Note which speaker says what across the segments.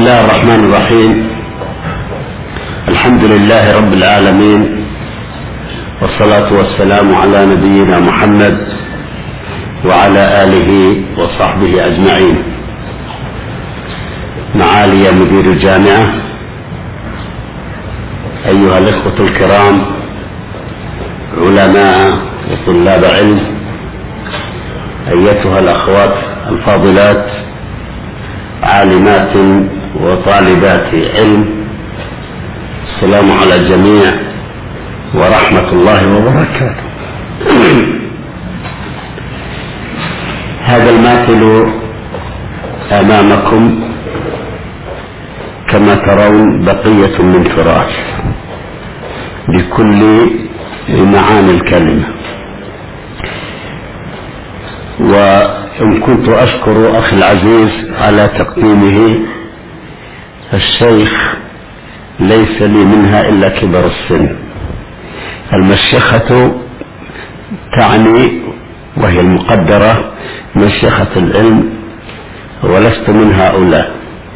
Speaker 1: الله الرحمن الرحيم. الحمد لله رب العالمين، والصلاة والسلام على نبينا محمد وعلى آله وصحبه أجمعين. معالي مدير الجامعة، أيها الإخوة الكرام، علماء وطلاب علم، أيتها الأخوات الفاضلات، عالمات وطالبات علم، السلام على الجميع ورحمة الله وبركاته. هذا الماثل أمامكم كما ترون بقية من فراش بكل معاني الكلمة. وإن كنت أشكر أخي العزيز على تقديمه، الشيخ ليس لي منها إلا كبر السن. المشيخة تعني وهي المقدرة مشيخة العلم، ولست من هؤلاء.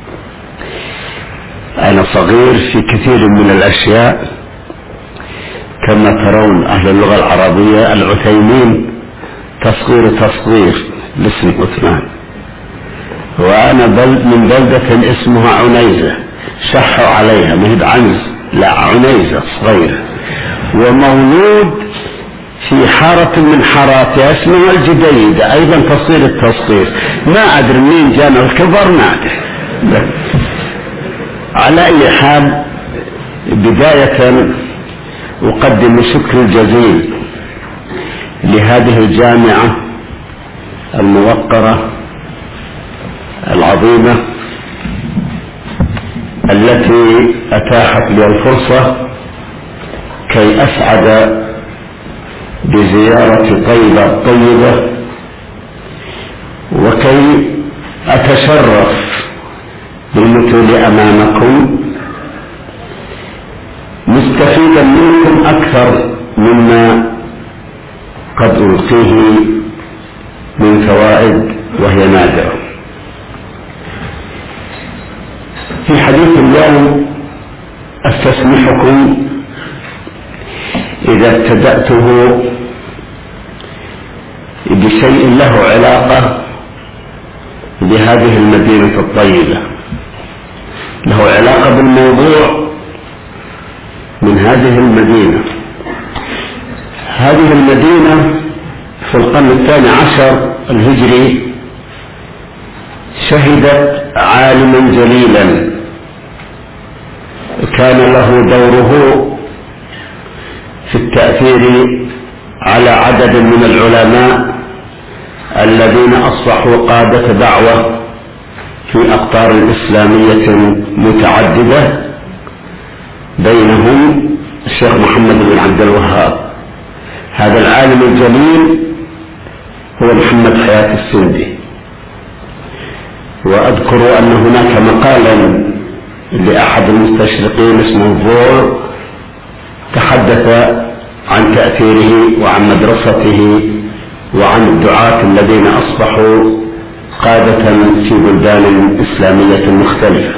Speaker 1: أنا صغير في كثير من الأشياء، كما ترون أهل اللغة العربية العثيمين تصغير لاسم عثمان، وأنا من بلدة اسمها عنيزة، شحوا عليها مهد عنز، لا عنيزة صغيرة، ومولود في حارة من حاراتها اسمها الجديدة، أيضا التصغير. ما أدري مين جانا الكبر، ما أدري. على أي حال، بداية أقدم الشكر الجزيل لهذه الجامعة الموقرة العظيمة التي أتاحت لي الفرصة كي أسعد بزيارة طيبة الطيبة، وكي أتشرف بالمثول أمامكم، مستفيدا منكم أكثر مما قد ألقيه من فوائد وهي نادرة. في حديث اليوم أستسمحكم إذا ابتدأته بشيء له علاقة بهذه المدينة الطيبة، له علاقة بالموضوع من هذه المدينة. هذه المدينة في القرن 12 الهجري شهدت عالما جليلا كان له دوره في التأثير على عدد من العلماء الذين أصبحوا قادة دعوة في أقطار إسلامية متعددة، بينهم الشيخ محمد بن عبد الوهاب. هذا العالم الجليل هو محمد حياة السندي. وأذكر أن هناك مقالا لأحد المستشرقين اسمه فور تحدث عن تأثيره وعن مدرسته وعن الدعاة الذين أصبحوا قادة في بلدان إسلامية مختلفة.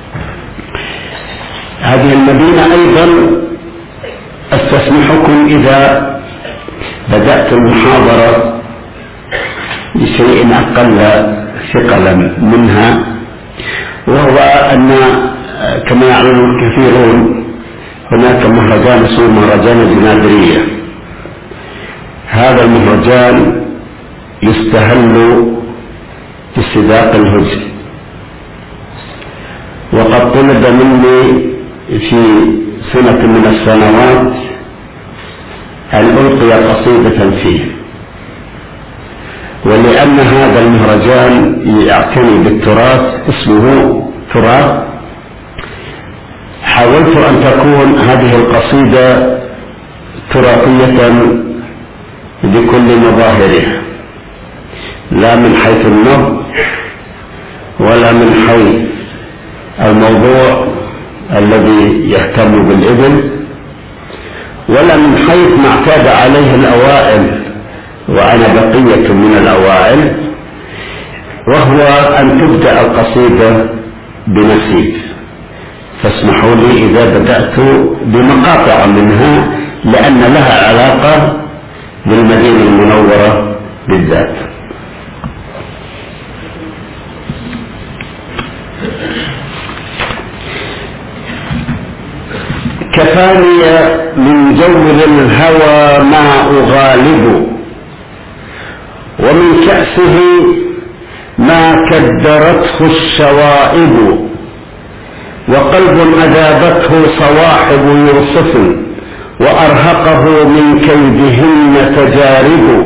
Speaker 1: هذه المدينة أيضا أستسمحكم إذا بدأت المحاضرة بشيء أقل ثقلا منها، وهو أن كما يعلم الكثيرون هناك مهرجان اسمه مهرجان الجنادرية. هذا المهرجان يستهل بسباق الهجن، وقد طلب مني في سنة من السنوات أن ألقي قصيدة فيه، ولأن هذا المهرجان يعتني بالتراث، اسمه تراث، حاولت أن تكون هذه القصيدة تراثية بكل مظاهرها، لا من حيث النظم ولا من حيث الموضوع الذي يهتم بالإبل، ولا من حيث ما اعتاد عليه الأوائل، وأنا بقية من الأوائل، وهو أن تبدأ القصيدة بنسيب، فاسمحوا لي إذا بدأت بمقاطع منها لأن لها علاقة بالمدينة المنورة بالذات. كفاني من جو الهوى ما أغالب، ومن كأسه ما كدرته الشوائب، وقلب أذابته صواحب يوسف، وأرهقه من كيدهن تجارب،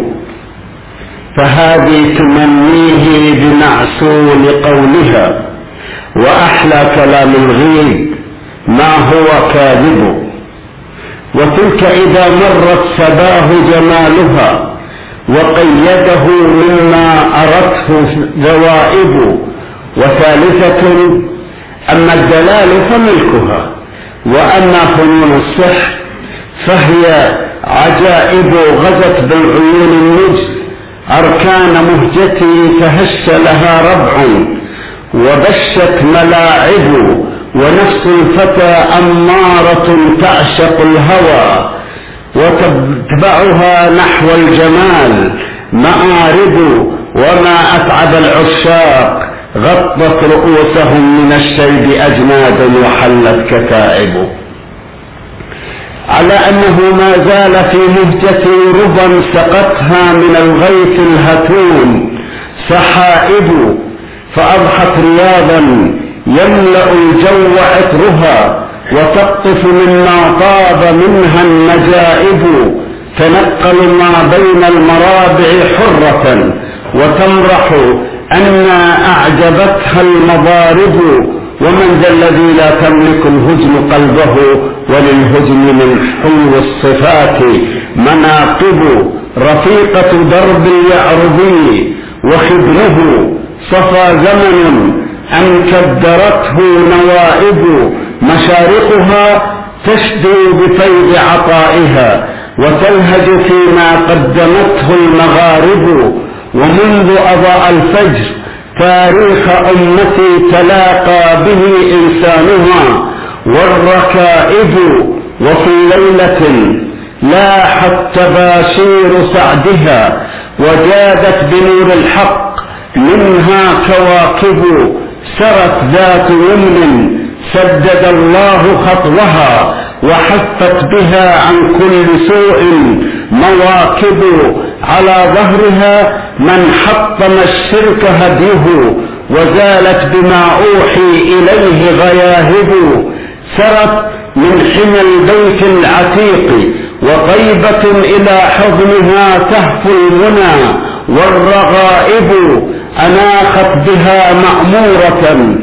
Speaker 1: فهذه تمنيه بمعسول قولها، وأحلى كلام الغيب ما هو كاذب، وتلك إذا مرت سباه جمالها، وقيده مما أردته ذوائب، وثالثة أما الدلال فملكها، وأما فنون السحر فهي عجائب، غزت بالعيون النجد أركان مهجتي، فهش لها ربع وبشت ملاعب، ونفس الفتى أمارة تعشق الهوى، وتتبعها نحو الجمال مآرب، وما أتعب العشاق غطت رؤوسهم من الشيب أجناد وحلت كتائب، على أنه ما زال في مهجتي ربا سقتها من الغيث الهتون سحائب، فأضحت رياضا يملأ الجو عطرها، وتقطف مما طاب منها النجائب، تنقل ما بين المرابع حرة، وتمرح أن أعجبتها المضارب، ومن ذا الذي لا تملك الهجم قلبه، وللهجم من حلو الصفات مناقب، رفيقة درب اليعربي وخبره صفى زمن أن كدرته نوائب، مشارقها تشدو بفيض عطائها، وتلهج فيما قدمته المغارب، ومنذ أضاء الفجر تاريخ أمتي تلاقى به إنسانها والركائب، وفي ليلة لاحت تباشير سعدها، وجادت بنور الحق منها كواكب، سرت ذات يمن سدد الله خطوها، وحفت بها عن كل سوء مواكب، على ظهرها من حطم الشرك هديه، وزالت بما أوحي إليه غياهب، سرت من حمى البيت العتيق وطيبة إلى حضنها تهفو المنى والرغائب، أناخت بها مأمورة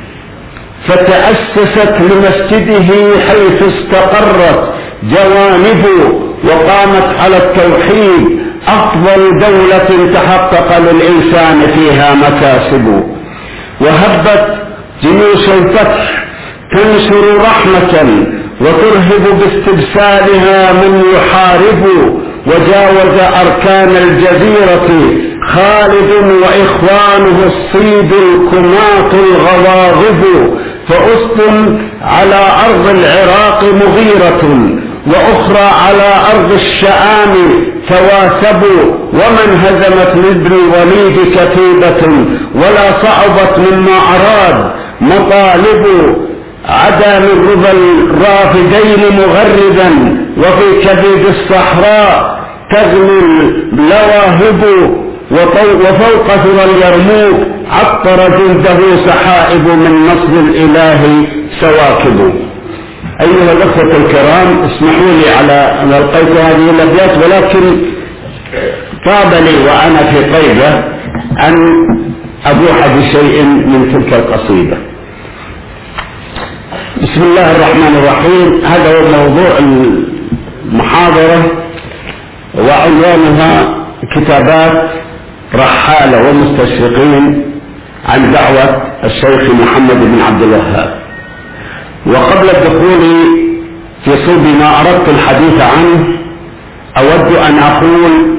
Speaker 1: فتأسست لمسجده حيث استقرت جوانبه، وقامت على التوحيد أفضل دولة تحقق للإنسان فيها مكاسب، وهبت جيوش الفتح تنشر رحمة وترهب باستبسالها من يحارب، وجاوز أركان الجزيرة خالد وإخوانه الصيد الكماة الغواغب، فأسد على أرض العراق مغيرة، وأخرى على أرض الشام تواثبوا، ومن هزمت من الوليد كتيبة ولا صعبت مما أراد مطالب، عدا من ربى الرافدين مغردا، وفي كبد الصحراء تغني اللواهب، وفوق ثرى اليرموك عطر جلده سحائب، من نصر الإله سواكب. أيها الأخوة الكرام، اسمحوا لي على أن ألقيت هذه الأبيات، ولكن طاب لي وأنا في طيبة أن أبوح بشيء من تلك القصيدة. بسم الله الرحمن الرحيم. هذا هو موضوع المحاضرة، وعنوانها كتابات رحالة ومستشرقين عن دعوة الشيخ محمد بن عبد الوهاب. وقبل الدخول في صلب ما أردت الحديث عنه، أود أن أقول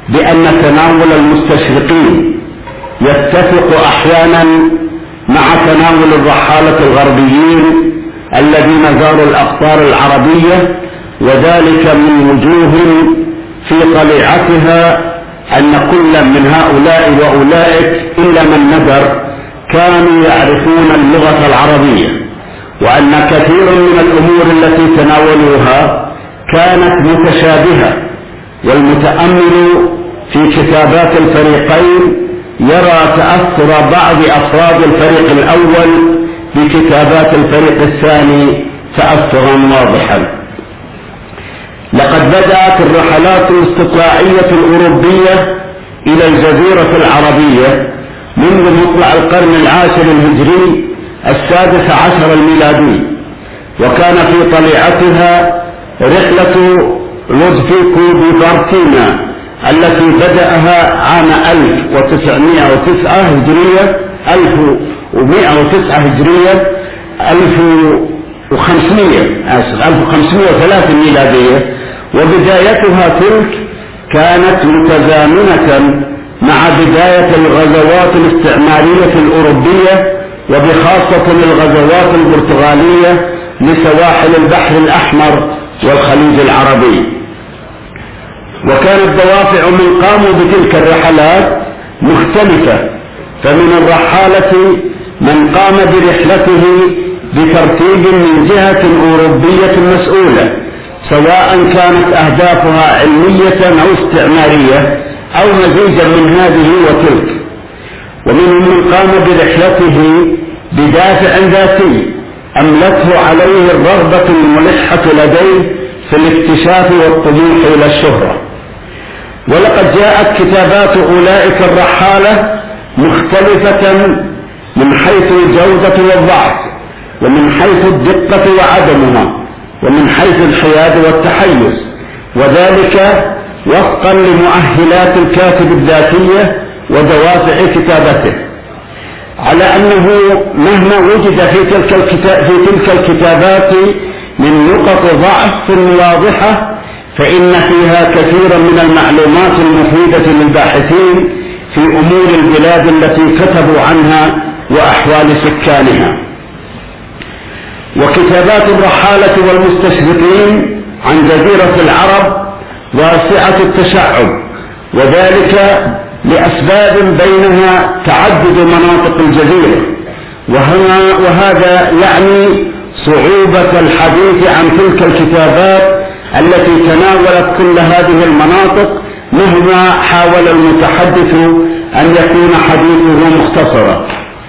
Speaker 1: بأن تناول المستشرقين يتفق أحيانا مع تناول الرحالة الغربيين الذين زاروا الأقطار العربية، وذلك من وجوه في طليعتها أن كل من هؤلاء وأولئك إلا من ندر كانوا يعرفون اللغة العربية، وأن كثير من الأمور التي تناولوها كانت متشابهة. والمتأمل في كتابات الفريقين يرى تأثر بعض أفراد الفريق الأول بكتابات الفريق الثاني تأثرا واضحا. لقد بدأت الرحلات الاستطلاعية الأوروبية إلى الجزيرة العربية منذ مطلع القرن العاشر الهجري 16 الميلادي، وكان في طليعتها رحلة لودفيكو دي فارتينا التي بدأها عام 1909 هجرية 1503 ميلادية، وبدايتها تلك كانت متزامنة مع بداية الغزوات الاستعمارية الأوروبية، وبخاصة الغزوات البرتغالية لسواحل البحر الأحمر والخليج العربي. وكانت دوافع من قاموا بتلك الرحلات مختلفة، فمن الرحالة من قام برحلته بترتيب من جهة أوروبية مسؤولة، سواء كانت أهدافها علمية أو استعمارية أو مزيجا من هذه وتلك. ومنهم من قام برحلته بدافع ذاتي أملته عليه الرغبة الملحة لديه في الاكتشاف والطموح إلى الشهرة. ولقد جاءت كتابات أولئك الرحالة مختلفة من حيث الجودة والضعف، ومن حيث الدقة وعدمها، ومن حيث الحياد والتحيز، وذلك وفقا لمؤهلات الكاتب الذاتية ودوافع كتابته، على أنه مهما وجد في تلك الكتابات من نقط ضعف واضحة فإن فيها كثيرا من المعلومات المفيدة للباحثين في أمور البلاد التي كتبوا عنها وأحوال سكانها. وكتابات الرحالة والمستشرقين عن جزيرة العرب واسعة التشعب، وذلك لأسباب بينها تعدد مناطق الجزيرة، وهذا يعني صعوبة الحديث عن تلك الكتابات التي تناولت كل هذه المناطق مهما حاول المتحدث أن يكون حديثه مختصرا.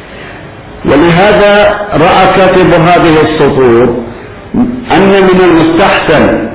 Speaker 1: ولهذا رأى كاتب هذه السطور أن من المستحسن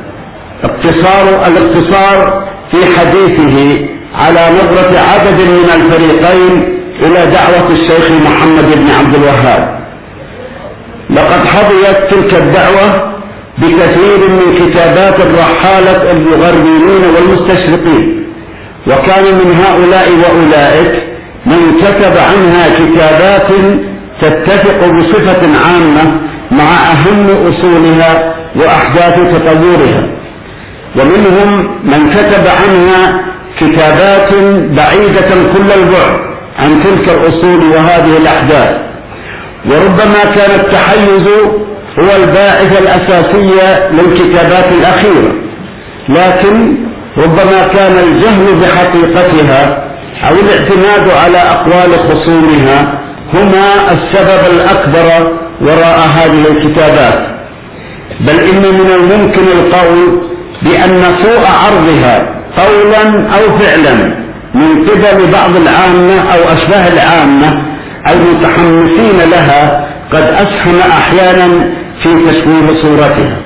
Speaker 1: الاقتصار في حديثه على نظرة عدد من الفريقين إلى دعوة الشيخ محمد بن عبد الوهاب. لقد حظيت تلك الدعوة بكثير من كتابات الرحالة الغربيين والمستشرقين، وكان من هؤلاء وأولئك من كتب عنها كتابات تتفق بصفة عامة مع أهم أصولها وأحداث تطورها، ومنهم من كتب عنها كتابات بعيدة كل البعد عن تلك الأصول وهذه الأحداث. وربما كان التحيز هو الباعث الأساسي للكتابات الأخيرة، لكن ربما كان الجهل بحقيقتها أو الاعتماد على أقوال خصومها هما السبب الأكبر وراء هذه الكتابات. بل إن من الممكن القول بأن سوء عرضها قولا أو فعلا من قبل بعض العامة أو أشباه العامة المتحمسين لها قد أسهم أحيانا في تشويه صورتها.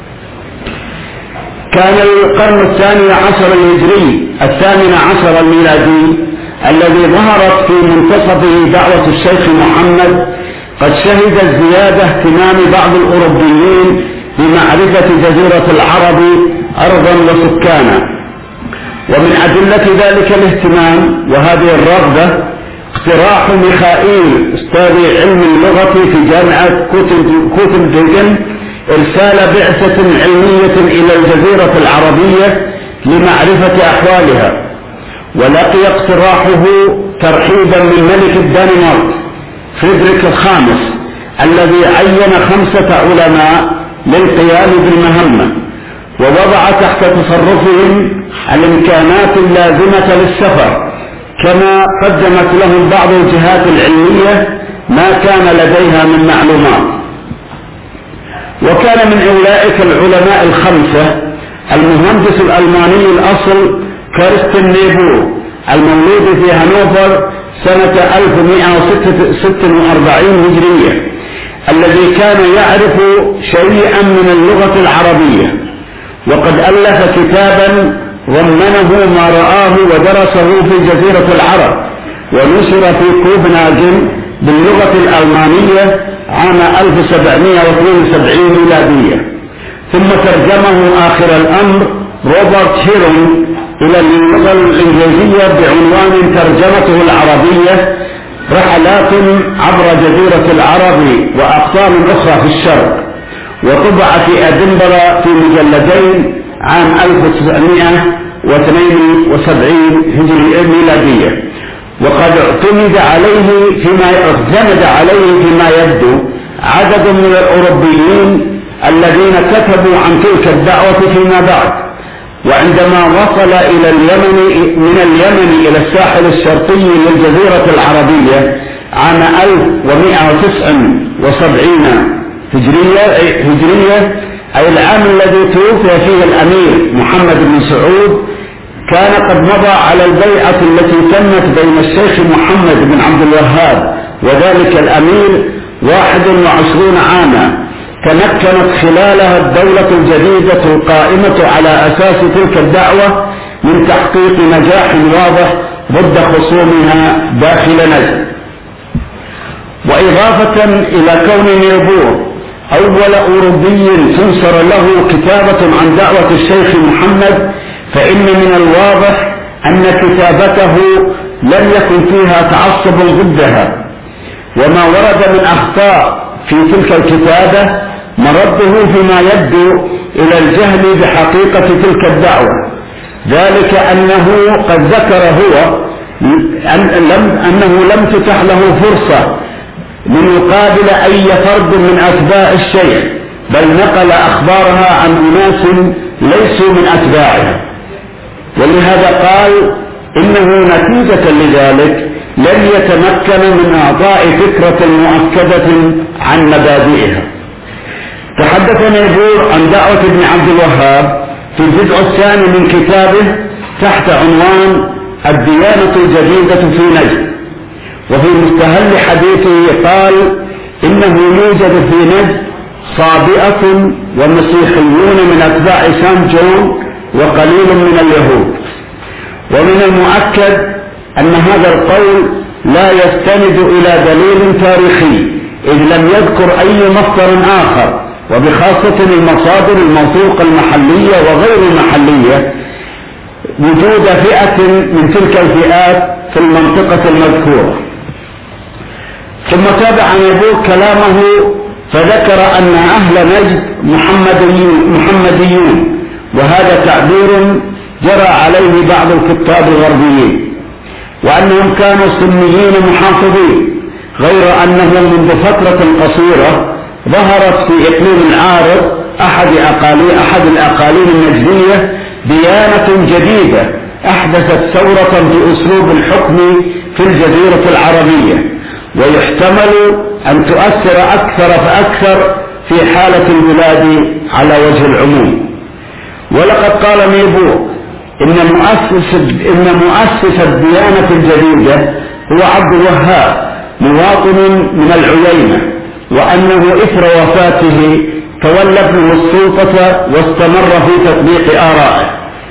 Speaker 1: كان القرن 12 الهجري 18 الميلادي الذي ظهرت في منتصفه دعوة الشيخ محمد قد شهد ازدياد اهتمام بعض الأوروبيين بمعرفة جزيرة العرب أرضا وسكانا. ومن أدلة ذلك الاهتمام وهذه الرغبة اقتراح ميخائيل أستاذ علم اللغة في جامعة كوتنجن إرسال بعثة علمية إلى الجزيرة العربية لمعرفة أحوالها، ولقي اقتراحه ترحيبا من ملك الدنمارك فريدريك الخامس الذي عين 5 علماء للقيام بالمهمة، ووضع تحت تصرفهم الإمكانات اللازمة للسفر، كما قدمت لهم بعض الجهات العلمية ما كان لديها من معلومات. وكان من أولئك العلماء 5 المهندس الألماني الأصل كريستيان نيبور، المولود في هانوفر سنة 1146 هجرية، الذي كان يعرف شيئا من اللغة العربية، وقد ألف كتابا ضمنه ما رآه ودرسه في جزيرة العرب، ونشر في كوبنهاجن باللغة الألمانية عام 1772 ميلادية، ثم ترجمه آخر الأمر روبرت هيرون إلى اللغة الإنجليزية بعنوان ترجمته العربية رحلات عبر جزيرة العرب وأقطار أخرى في الشرق، وطبع في أدنبرا في مجلدين عام 1972 هجرية ميلادية. وقد اعتمد عليه فيما يبدو عدد من الأوروبيين الذين كتبوا عن تلك الدعوة فيما بعد. وعندما وصل من اليمن إلى الساحل الشرقي للجزيرة العربية عام 1179 هجرية، أي العام الذي توفي فيه الأمير محمد بن سعود، كان قد مضى على البيعة التي تمت بين الشيخ محمد بن عبد الوهاب وذلك الأمير 21 عاما، تمكنت خلالها الدولة الجديدة القائمة على أساس تلك الدعوة من تحقيق نجاح واضح ضد خصومها داخل نجد. وإضافة إلى كون نيبور أول أوروبي تنشر له كتابة عن دعوة الشيخ محمد، فإن من الواضح أن كتابته لم يكن فيها تعصب ضدها، وما ورد من أخطاء في تلك الكتابة مرده فيما يبدو إلى الجهل بحقيقة تلك الدعوة، ذلك أنه قد ذكر هو أنه لم تتح له فرصة ليقابل أي فرد من أتباع الشيخ، بل نقل أخبارها عن أناس ليسوا من أتباعه، ولهذا قال إنه نتيجة لذلك لن يتمكن من إعطاء فكرة مؤكدة عن مبادئها. تحدث نيبور عن دعوة ابن عبد الوهاب في الجزء الثاني من كتابه تحت عنوان الديانة الجديدة في نجد، وفي مستهل حديثه قال إنه يوجد في نجد صابئة ومسيحيون من أتباع سان جون وقليل من اليهود. ومن المؤكد أن هذا القول لا يستند إلى دليل تاريخي، إذ لم يذكر أي مصدر آخر، وبخاصة المصادر الموثوقة المحلية وغير المحلية، وجود فئة من تلك الفئات في المنطقة المذكورة. ثم تابع نيبور كلامه فذكر أن أهل نجد محمديون، وهذا تعبير جرى عليه بعض الكتاب الغربيين، وأنهم كانوا سنيين محافظين، غير أنهم منذ فترة قصيرة ظهرت في إقليم العارض أحد الأقاليم النجدية ديانة جديدة أحدثت ثورة في أسلوب الحكم في الجزيرة العربية، ويحتمل أن تؤثر أكثر فأكثر في حالة البلاد على وجه العموم. ولقد قال نيبور إن مؤسس الديانة الجديدة هو عبد الوهاب مواطن من العيينة، وأنه إثر وفاته تولى ابنه السلطة واستمر في تطبيق آرائه.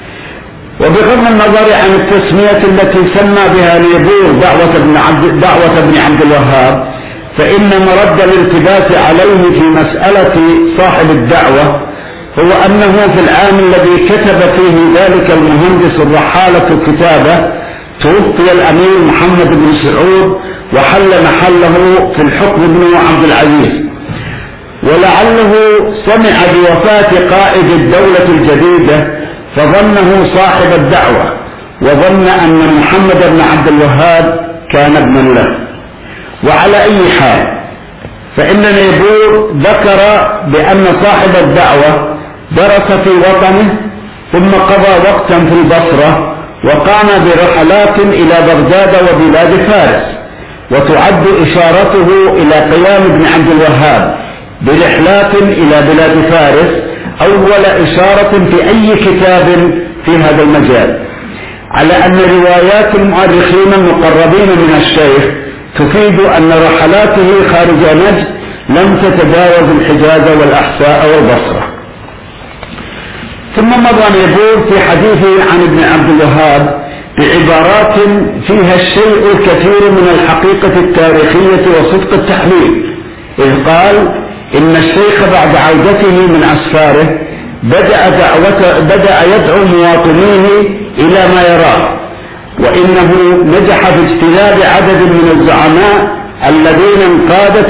Speaker 1: وبغض النظر عن التسمية التي سمى بها نيبور دعوة ابن عبد الوهاب، فإن مرد الالتباس عليه في مسألة صاحب الدعوة هو أنه في العام الذي كتب فيه ذلك المهندس الرحالة كتابه توفي الأمير محمد بن سعود، وحل محله في الحكم ابنه عبد العزيز، ولعله سمع بوفاة قائد الدولة الجديدة فظنه صاحب الدعوة، وظن أن محمد بن عبد الوهاب كان ابنا له. وعلى أي حال فإن نيبور ذكر بأن صاحب الدعوة درس في وطنه ثم قضى وقتا في البصرة وقام برحلات إلى بغداد وبلاد فارس، وتعد إشارته إلى قيام ابن عبد الوهاب برحلات إلى بلاد فارس أول إشارة في أي كتاب في هذا المجال، على أن روايات المؤرخين المقربين من الشيخ تفيد أن رحلاته خارج نجد لم تتجاوز الحجاز والأحساء والبصرة. ثم مضى نيبور في حديثه عن ابن عبد الوهاب بعبارات فيها الشيء الكثير من الحقيقة التاريخية وصدق التحليل، إذ قال إن الشيخ بعد عودته من أسفاره بدأ يدعو مواطنيه إلى ما يراه، وإنه نجح في اجتلاب عدد من الزعماء الذين انقادت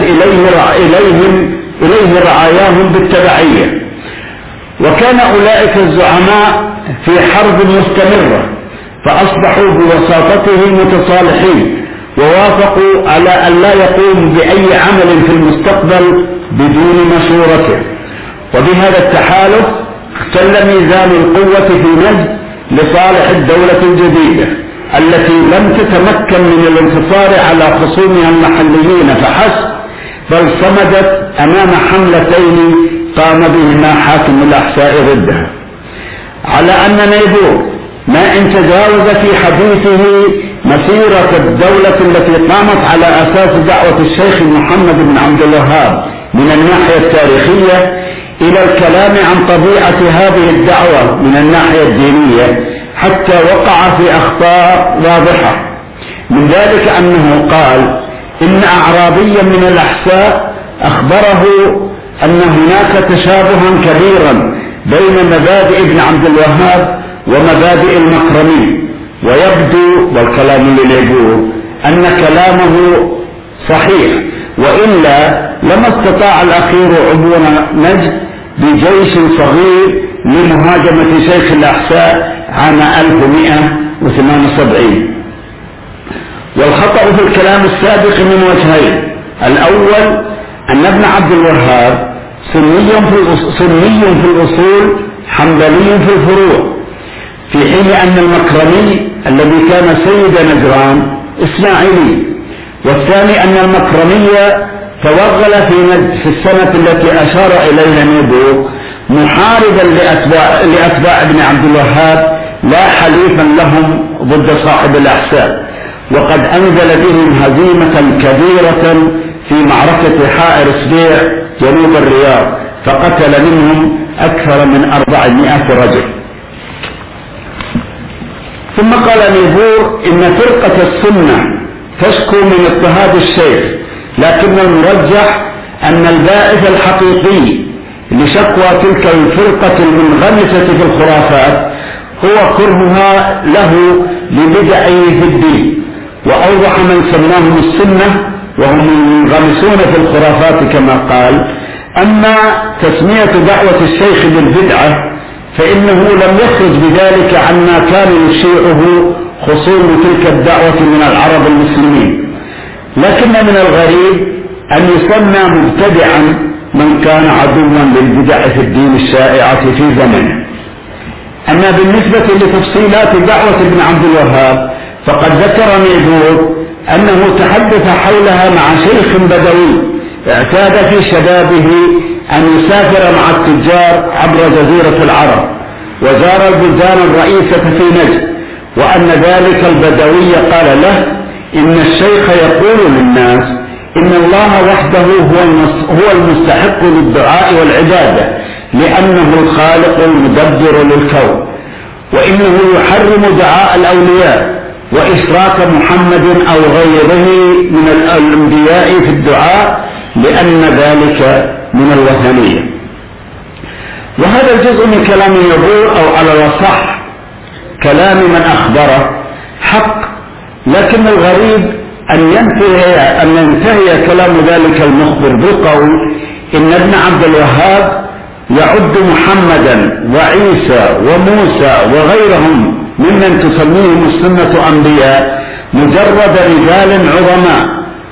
Speaker 1: إليه رعاياهم بالتبعية، وكان أولئك الزعماء في حرب مستمرة فأصبحوا بوساطته متصالحين، ووافقوا على أن لا يقوم بأي عمل في المستقبل بدون مشورته، وبهذا التحالف اختل ميزان القوة في نجد لصالح الدولة الجديدة التي لم تتمكن من الانتصار على خصومها المحليين فحسب، بل صمدت أمام حملتين قام بهما حاكم الأحساء ضدها، على أن نيبور ما إن تجاوز في حديثه مسيرة الدولة التي قامت على أساس دعوة الشيخ محمد بن عبد الوهاب من الناحية التاريخية إلى الكلام عن طبيعة هذه الدعوة من الناحية الدينية، حتى وقع في أخطاء واضحة. من ذلك أنه قال إن أعرابيا من الأحساء أخبره أن هناك تشابها كبيرا بين مبادئ ابن عبد الوهاب ومبادئ المكرمي، ويبدو والكلام لنيبور أن كلامه صحيح، وإلا لما استطاع الأخير عبور نجد بجيش صغير لمهاجمة شيخ الأحساء عام 1178. والخطأ في الكلام السابق من وجهين: الأول أن ابن عبد الوهاب سني في الأصول حنبلي في الفروع، في حين أن المكرمي الذي كان سيد نجران إسماعيلي. والثاني أن المكرمي توغل في نجد في السنة التي أشار إليها نيبور محاربا لأتباع ابن عبد الوهاب لا حليفا لهم ضد صاحب الأحساء، وقد أنزل بهم هزيمة كبيرة في معركة حائر سبيع جنوب الرياض، فقتل منهم أكثر من 400 رجل. ثم قال نيبور إن فرقة السنة تشكو من اضطهاد الشيخ، لكن المرجح أن الباعث الحقيقي لشكوى تلك الفرقة المنغمسة في الخرافات هو كرهها له لبدعه في الدين. وأوضح من سماهم السنة وهم المنغمسون في الخرافات كما قال: أما تسمية دعوة الشيخ بالبدعة فإنه لم يخرج بذلك عما كان يشيعه خصوم تلك الدعوة من العرب المسلمين، لكن من الغريب أن يسمى مبتدعا من كان عدوا للبدع في الدين الشائعة في زمنه. أما بالنسبة لتفصيلات دعوة ابن عبد الوهاب فقد ذكر نيبور أنه تحدث حولها مع شيخ بدوي اعتاد في شبابه أن يسافر مع التجار عبر جزيرة العرب وزار البلدان الرئيسة في نجد، وأن ذلك البدوي قال له إن الشيخ يقول للناس إن الله وحده هو المستحق للدعاء والعبادة لأنه الخالق المدبر للكون، وإنه يحرم دعاء الأولياء وإشراك محمد أو غيره من الأنبياء في الدعاء لأن ذلك من الوثنية. وهذا الجزء من كلام نيبور أو على الأصح كلام من أخبره حق، لكن الغريب أن ينتهي كلام ذلك المخبر بقول إن ابن عبد الوهاب يعد محمدا وعيسى وموسى وغيرهم ممن تسميهم السنة أنبياء مجرد رجال عظماء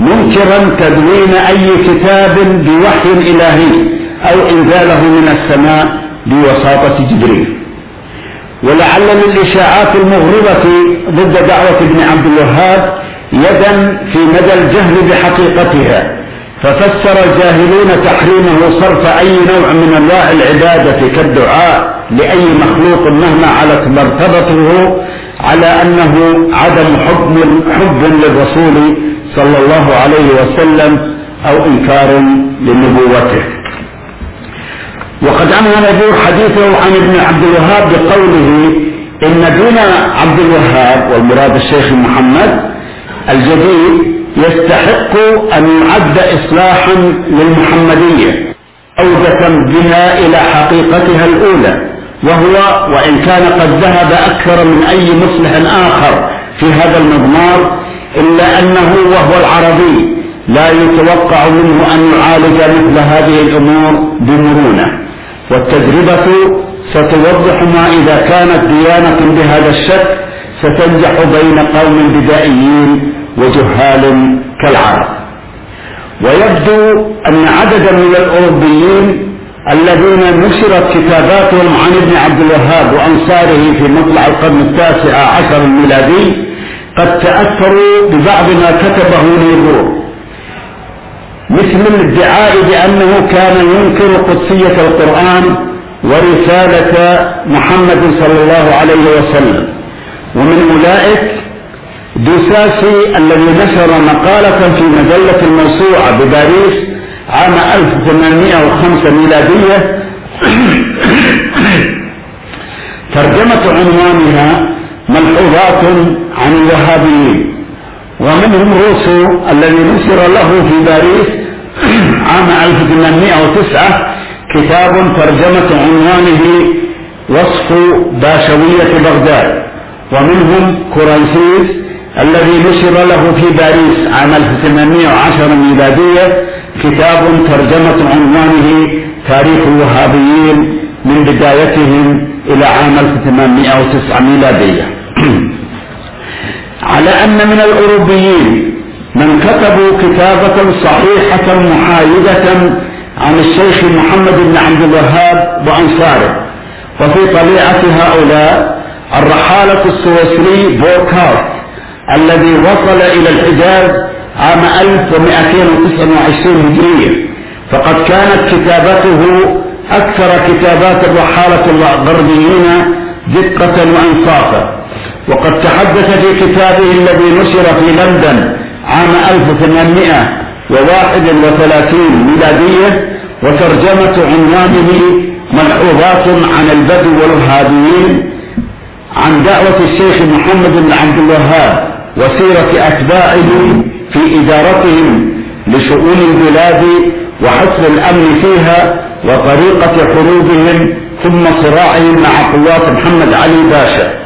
Speaker 1: منكرا تدوين أي كتاب بوحي إلهي أو إنزاله من السماء بوساطة جبريل. ولعل للإشاعات المغرضة ضد دعوة ابن عبد الوهاب يدا في مدى الجهل بحقيقتها، ففسر الجاهلون تحريمه صرف أي نوع من أنواع العبادة كالدعاء لأي مخلوق مهما علت مرتبته على أنه عدم حب للرسول صلى الله عليه وسلم أو إنكار لنبوته. وقد أنهى يدور حديثه عن ابن عبد الوهاب بقوله إن دين عبد الوهاب والمراد الشيخ محمد الجديد يستحق أن يعد إصلاحا للمحمدية عودة بها إلى حقيقتها الأولى، وهو وإن كان قد ذهب أكثر من أي مصلح آخر في هذا المضمار إلا أنه وهو العربي لا يتوقع منه أن يعالج مثل هذه الأمور بمرونة، والتجربة ستوضح ما إذا كانت ديانة بهذا الشكل ستنجح بين قوم بدائيين وجهال كالعرب. ويبدو أن عددا من الأوروبيين الذين نشرت كتاباتهم عن ابن عبد الوهاب وأنصاره في مطلع القرن التاسع عشر الميلادي قد تأثروا ببعض ما كتبه نيبور، مثل الادعاء بأنه كان ينكر قدسية القرآن ورسالة محمد صلى الله عليه وسلم. ومن أولئك دوساسي الذي نشر مقالة في مجلة الموسوعة بباريس عام 1805 ميلادية ترجمة عنوانها ملحوظات عن الوهابيين. ومنهم روسو الذي نشر له في باريس عام 1809 كتاب ترجمة عنوانه وصف باشوية بغداد. ومنهم كورنثيس الذي نشر له في باريس عام 1810 ميلادية كتاب ترجمة عنوانه تاريخ الوهابيين من بدايتهم إلى عام 1809 ميلادية. على أن من الأوروبيين من كتبوا كتابة صحيحة محايدة عن الشيخ محمد بن عبد الوهاب وأنصاره. وفي طليعة هؤلاء الرحالة السويسري بوركارت الذي وصل إلى الحجاز عام 1229 هجرية، فقد كانت كتابته أكثر كتابات الرحالة الغربيين دقة وإنصافا. وقد تحدث في كتابه الذي نشر في لندن عام 1831 ميلادية وترجمة عنوانه ملحوظات عن البدو والوهابيين عن دعوة الشيخ محمد بن عبد الوهاب وسيرة أتباعه في إدارتهم لشؤون البلاد وحفظ الأمن فيها وطريقة حروبهم ثم صراعهم مع قوات محمد علي باشا.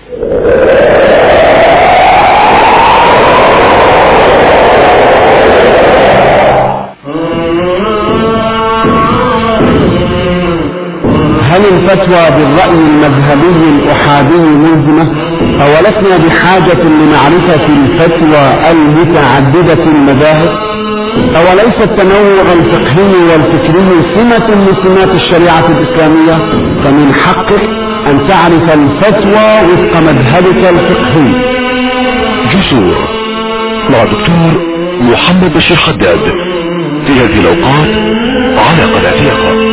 Speaker 1: هل الفتوى بالرأي المذهبي الأحادي ملزمة؟ أولسنا بحاجة لمعرفة الفتوى المتعددة المذاهب؟ أوليس التنوع الفقهي والفكري سمة من سمات الشريعة الإسلامية؟ فمن حقك أن تعرف الفتوى وفق مذهبك الفقهي.
Speaker 2: جسور مع دكتور محمد بشير حداد في هذه الأوقات على قناة يقظة.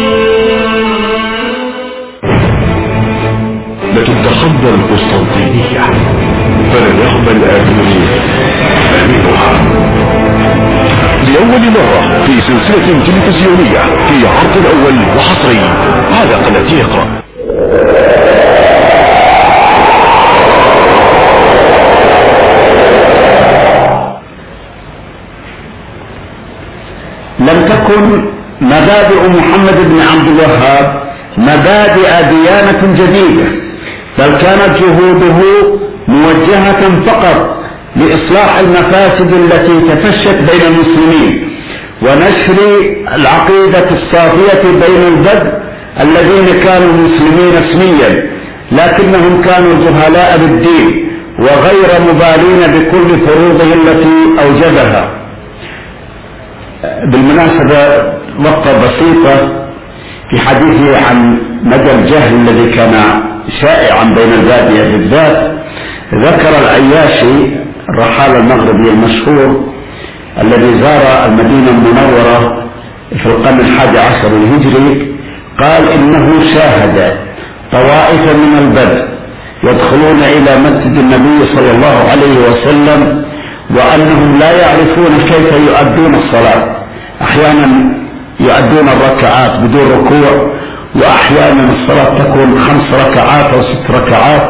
Speaker 2: لتتخذ القسطنطينية فلن يقبل آمنين آمنها. لأول مرة في سلسلة تلفزيونية في عرض أول وحصري على قناة يقظة.
Speaker 1: لم تكن مبادئ محمد بن عبد الوهاب مبادئ ديانة جديدة، بل كانت جهوده موجهة فقط لإصلاح المفاسد التي تفشت بين المسلمين ونشر العقيدة الصافية بين البدو الذين كانوا مسلمين اسميا لكنهم كانوا جهلاء بالدين وغير مبالين بكل فروضه التي أوجبها. بالمناسبة نقطة بسيطة في حديثه عن مدى الجهل الذي كان شائعا بين البادية بالذات، ذكر العياشي الرحالة المغربي المشهور الذي زار المدينة المنورة في القرن 11 الهجري، قال إنه شاهد طوائف من البدو يدخلون إلى مسجد النبي صلى الله عليه وسلم وأنهم لا يعرفون كيف يؤدون الصلاة، أحيانا يؤدون الركعات بدون ركوع، وأحيانا الصلاة تكون 5 ركعات أو 6 ركعات.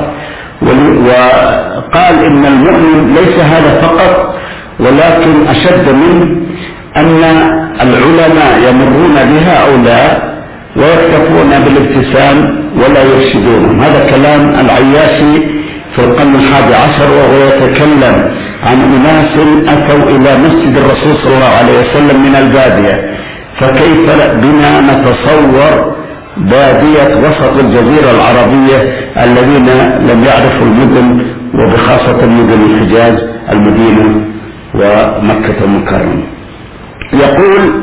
Speaker 1: وقال إن المؤمن ليس هذا فقط، ولكن أشد منه أن العلماء يمرون بهؤلاء ويكتفون بالابتسام ولا يرشدونهم. هذا كلام العياشي في القرن 11، وهو يتكلم عن أناس أتوا إلى مسجد الرسول صلى الله عليه وسلم من البادية، فكيف بنا نتصور بادية وسط الجزيرة العربية الذين لم يعرفوا المدن، وبخاصة مدن الحجاز المدينة ومكة المكرمة. يقول: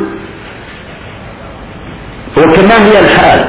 Speaker 1: وكما هي الحال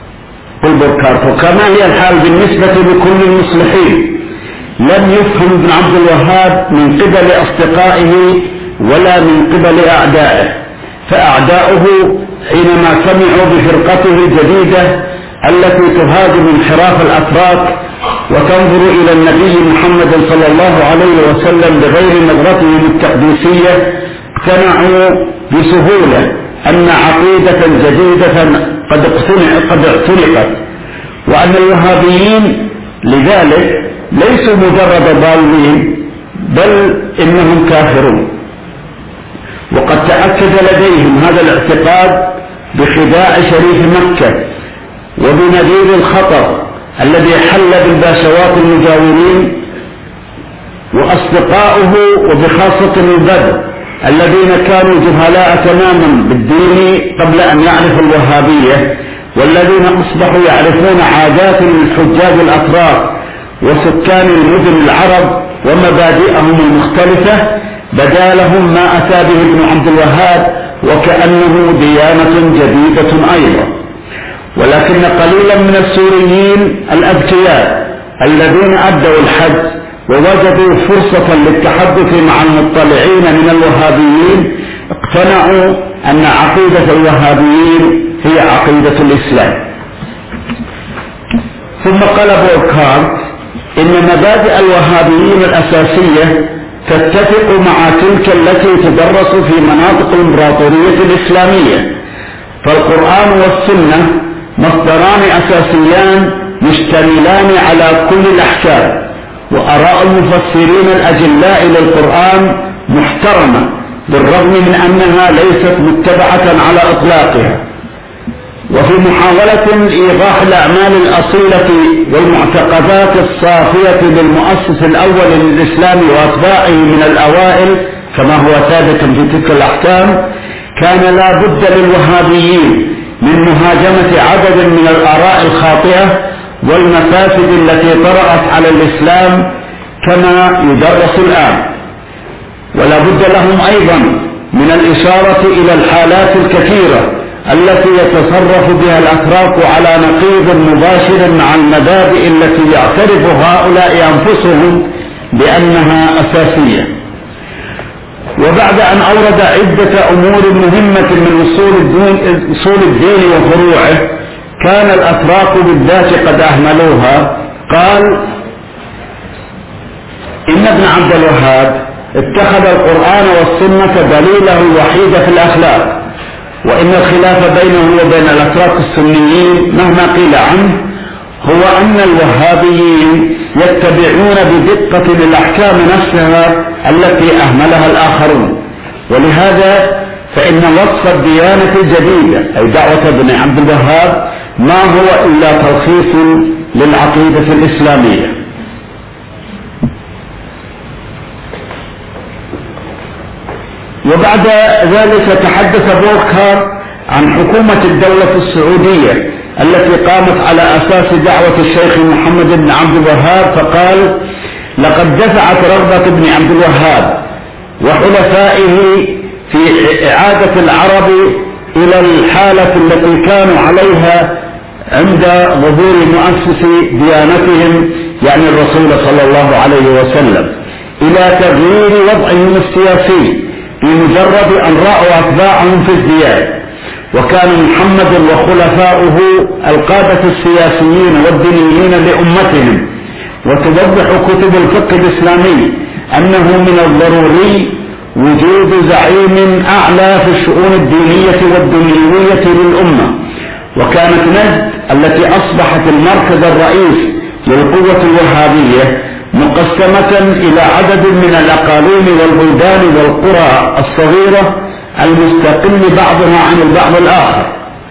Speaker 1: وكما هي الحال بالنسبة لكل المصلحين، لم يفهم ابن عبد الوهاب من قبل أصدقائه ولا من قبل أعدائه، فأعداؤه حينما سمعوا بفرقته الجديدة التي تهاجم انحراف الأتراك وتنظر إلى النبي محمد صلى الله عليه وسلم بغير نظرتهم التقديسية، اقتنعوا بسهولة أن عقيدة جديدة قد اعتنقت، وأن الوهابيين لذلك ليسوا مجرد ضالين بل إنهم كافرون. وقد تأكد لديهم هذا الاعتقاد بخداع شريف مكة وبنذير الخطر الذي حل بالباشوات المجاورين وأصدقاؤه، وبخاصة البدو الذين كانوا جهلاء تماما بالدين قبل أن يعرفوا الوهابية، والذين أصبحوا يعرفون عادات الحجاج الأتراك وسكان المدن العرب ومبادئهم المختلفة، بدا لهم ما أتى به ابن عبد الوهاب وكأنه ديانة جديدة أيضا. ولكن قليلا من السوريين الأذكياء الذين أدوا الحج ووجدوا فرصة للتحدث مع المطلعين من الوهابيين اقتنعوا أن عقيدة الوهابيين هي عقيدة الإسلام. ثم قال بوركهارت إن مبادئ الوهابيين الأساسية تتفق مع تلك التي تدرس في مناطق الإمبراطورية الإسلامية، فالقرآن والسنة مصدران أساسيان مشتملان على كل الأحكام، وآراء المفسرين الأجلاء للقرآن محترمة بالرغم من أنها ليست متبعة على إطلاقها. وفي محاولة لإيضاح الأعمال الأصيلة والمعتقدات الصافية للمؤسس الأول للإسلام وأتباعه من الأوائل كما هو ثابت في تلك الأحكام، كان لا بد للوهابيين من مهاجمة عدد من الآراء الخاطئة والمفاسد التي طرأت على الإسلام كما يدرس الآن. ولا بد لهم أيضا من الإشارة إلى الحالات الكثيرة التي يتصرف بها الأتراك على نقيض مباشر مع المبادئ التي يعترف هؤلاء أنفسهم بأنها أساسية. وبعد أن أورد عدة أمور مهمة من أصول الدين وفروعه كان الأتراك بالذات قد أهملوها، قال إن ابن عبد الوهاب اتخذ القرآن والسنة دليله الوحيد في الأخلاق، وإن الخلاف بينه وبين الأتراك السنيين مهما قيل عنه هو أن الوهابيين يتبعون بدقة الأحكام نفسها التي أهملها الآخرون. ولهذا فإن وصف الديانة الجديدة أي دعوة ابن عبد الوهاب ما هو إلا تلخيص للعقيدة الإسلامية. وبعد ذلك تحدث بوركهارت عن حكومة الدولة السعودية التي قامت على أساس دعوة الشيخ محمد بن عبد الوهاب، فقال: لقد دفعت رغبة ابن عبد الوهاب وحلفائه في إعادة العرب إلى الحالة التي كانوا عليها عند ظهور مؤسس ديانتهم يعني الرسول صلى الله عليه وسلم، إلى تغيير وضعهم السياسي بمجرد أن رأوا أتباعهم في ازدياد. وكان محمد وخلفاؤه القادة السياسيين والدينيين لأمتهم. وتوضح كتب الفقه الإسلامي أنه من الضروري وجود زعيم أعلى في الشؤون الدينية والدنيوية للأمة. وكانت نجد التي أصبحت المركز الرئيس للقوة الوهابية مقسمة إلى عدد من الأقاليم والبلدان والقرى الصغيرة المستقل بعضها عن البعض الآخر.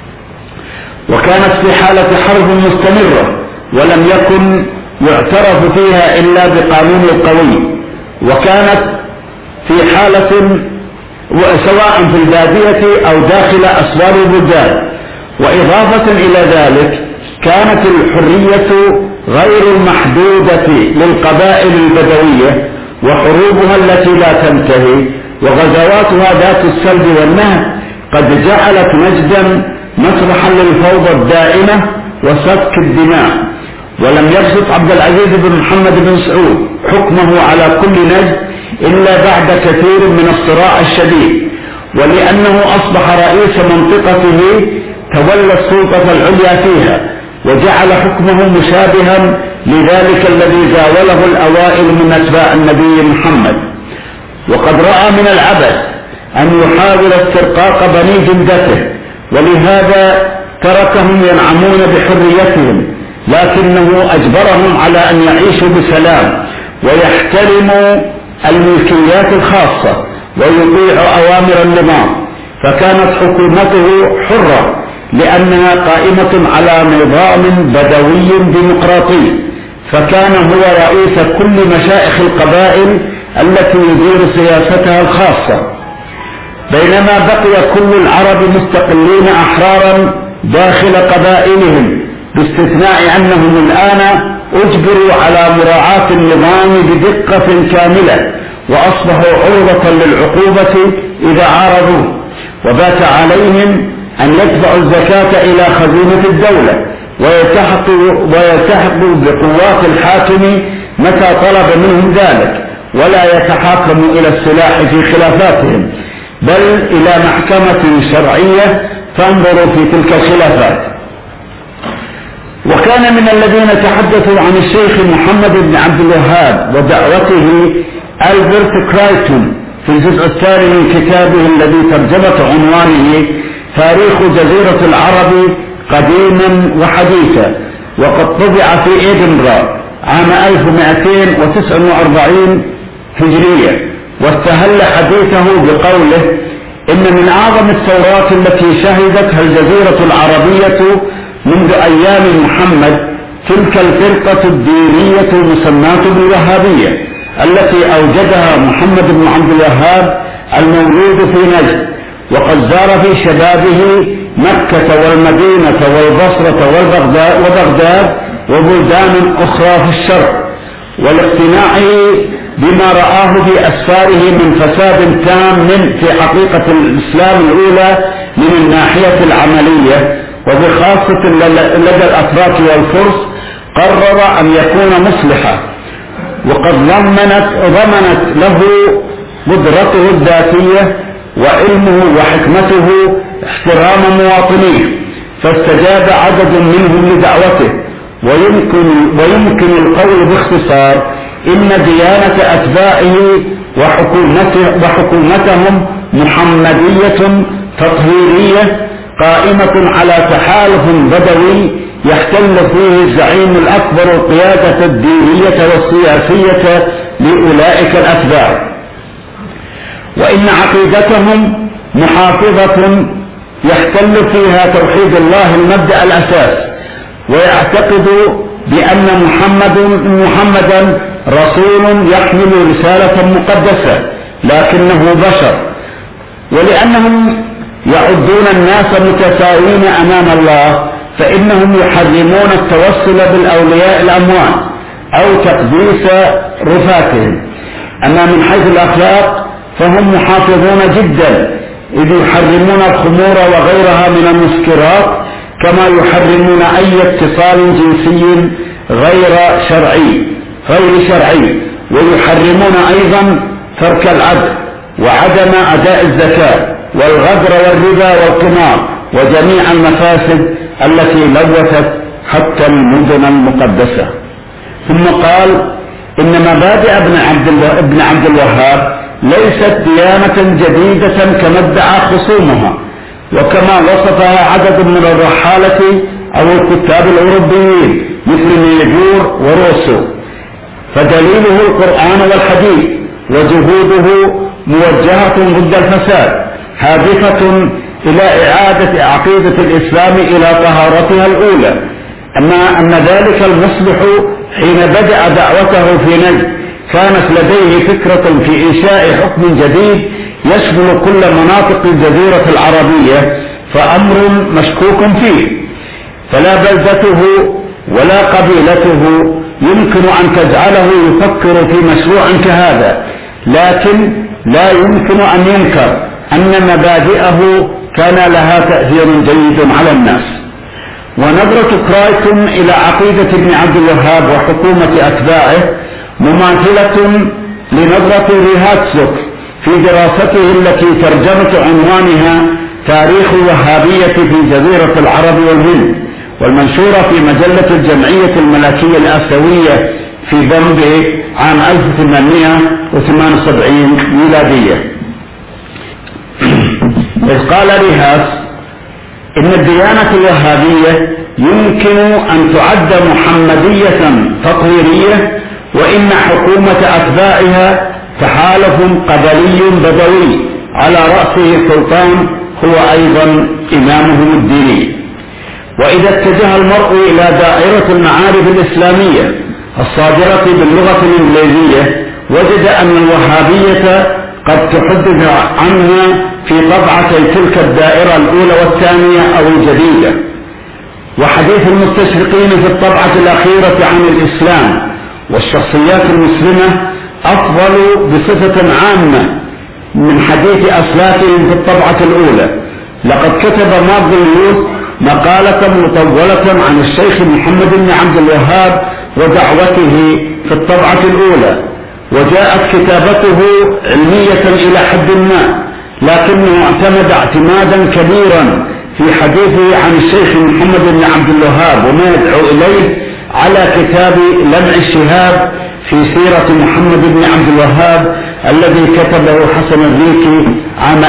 Speaker 1: وكانت في حالة حرب مستمرة ولم يكن يعترف فيها إلا بقانون القوي. وكانت في حالة سواء في البادية أو داخل أسوار البلدان. وإضافة إلى ذلك كانت الحرية غير المحدودة للقبائل البدوية وحروبها التي لا تنتهي وغزواتها ذات السلب والنهب قد جعلت نجدا مسرحا للفوضى الدائمة وسفك الدماء. ولم يبسط عبد العزيز بن محمد بن سعود حكمه على كل نجد إلا بعد كثير من الصراع الشديد، ولأنه أصبح رئيس منطقته تولى السلطة العليا فيها وجعل حكمه مشابها لذلك الذي زاوله الأوائل من أتباع النبي محمد. وقد رأى من العبث أن يحاول استرقاق بني جلدته، ولهذا تركهم ينعمون بحريتهم، لكنه أجبرهم على أن يعيشوا بسلام ويحترموا الملكيات الخاصة ويطيعوا أوامر النظام. فكانت حكومته حرة لأنها قائمة على نظام بدوي ديمقراطي، فكان هو رئيس كل مشائخ القبائل التي يدير سياستها الخاصة، بينما بقي كل العرب مستقلين أحرارا داخل قبائلهم، باستثناء أنهم الآن أجبروا على مراعاة النظام بدقة كاملة وأصبحوا عرضة للعقوبة إذا عارضوه. وبات عليهم أن يدفعوا الزكاة إلى خزينة الدولة ويلتحقوا بقوات الحاكم متى طلب منهم ذلك، ولا يتحاكموا إلى السلاح في خلافاتهم بل إلى محكمة شرعية تنظر في تلك الخلافات. وكان من الذين تحدثوا عن الشيخ محمد بن عبد الوهاب ودعوته ألبرت كرايتون في الجزء الثاني من كتابه الذي ترجمة عنوانه تاريخ جزيرة العرب قديما وحديثا، وقد طبع في إدنبرا عام 1249 هجرية. واستهل حديثه بقوله: إن من أعظم الثورات التي شهدتها الجزيرة العربية منذ أيام محمد تلك الفرقة الدينية المسماة بالوهابية التي أوجدها محمد بن عبد الوهاب المولود في نجد، وقد زار في شبابه مكة والمدينة والبصرة وبغداد وبلدان أخرى في الشرق، ولاقتناعه بما رآه في أسفاره من فساد تام في حقيقة الإسلام الأولى من الناحية العملية وبخاصة لدى الأتراك والفرس، قرر أن يكون مصلحا، وقد ضمنت له قدرته الذاتية وعلمه وحكمته احترام مواطنيه، فاستجاب عدد منهم لدعوته. ويمكن القول باختصار إن ديانة أتباعه وحكومتهم محمدية تطهيرية قائمة على تحالف بدوي يحتل فيه الزعيم الأكبر القيادة الدينية والسياسية لأولئك الأتباع، وإن عقيدتهم محافظة يحتل فيها توحيد الله المبدأ الأساس، ويعتقد بأن محمدا رسول يحمل رسالة مقدسة لكنه بشر، ولأنهم يعدون الناس متساوين أمام الله فإنهم يحرمون التوسل بالأولياء الأموات أو تقديس رفاتهم. أما من حيث الأخلاق فهم محافظون جدا، إذ يحرمون الخمور وغيرها من المسكرات كما يحرمون أي اتصال جنسي غير شرعي، ويحرمون أيضا ترك العدل وعدم أداء الزكاة والغدر والربا والقمار وجميع المفاسد التي لوثت حتى المدن المقدسة. ثم قال: إن مبادئ ابن عبد الوهاب ليست ديانة جديدة كما ادعى خصومها، وكما وصفها عدد من الرحالة أو الكتاب الأوروبيين مثل نيجور وروسو، فدليله القرآن والحديث، وجهوده موجهة ضد الفساد هادفة إلى إعادة عقيدة الإسلام إلى طهارتها الأولى. أما أن ذلك المصلح حين بدأ دعوته في نجد كانت لديه فكرة في إنشاء حكم جديد يشمل كل مناطق الجزيرة العربية، فأمر مشكوك فيه، فلا بلدته ولا قبيلته يمكن أن تجعله يفكر في مشروع كهذا، لكن لا يمكن أن ينكر أن مبادئه كان لها تأثير جيد على الناس. ونظرة كرايتون إلى عقيدة ابن عبد الوهاب وحكومة أتباعه مماثلة لنظرة ريهاتسوك في دراسته التي ترجمت عنوانها تاريخ الوهابية في جزيرة العرب والهند، والمنشورة في مجلة الجمعية الملكية الآسيوية في بومبي عام 1878 ميلادية. إذ قال ريهاس إن الديانة الوهابية يمكن أن تعد محمدية تطهيرية، وإن حكومة أتباعها تحالف قبلي بدوي على رأسه سلطان هو أيضا إمامهم الديني. وإذا اتجه المرء إلى دائرة المعارف الإسلامية الصادرة باللغة الإنجليزية وجد أن الوهابية قد تحدث عنها في طبعتي تلك الدائرة الأولى والثانية أو الجديدة. وحديث المستشرقين في الطبعة الأخيرة عن الإسلام والشخصيات المسلمة أفضل بصفة عامة من حديث أسلافهم في الطبعة الأولى. لقد كتب مارغليوس مقالة مطولة عن الشيخ محمد بن عبد الوهاب ودعوته في الطبعة الأولى، وجاءت كتابته علمية إلى حد ما، لكنه اعتمد اعتمادا كبيرا في حديثه عن الشيخ محمد بن عبد الوهاب وما يدعو إليه على كتاب لمع الشهاب في سيرة محمد بن عبد الوهاب الذي كتبه حسن الريكي عام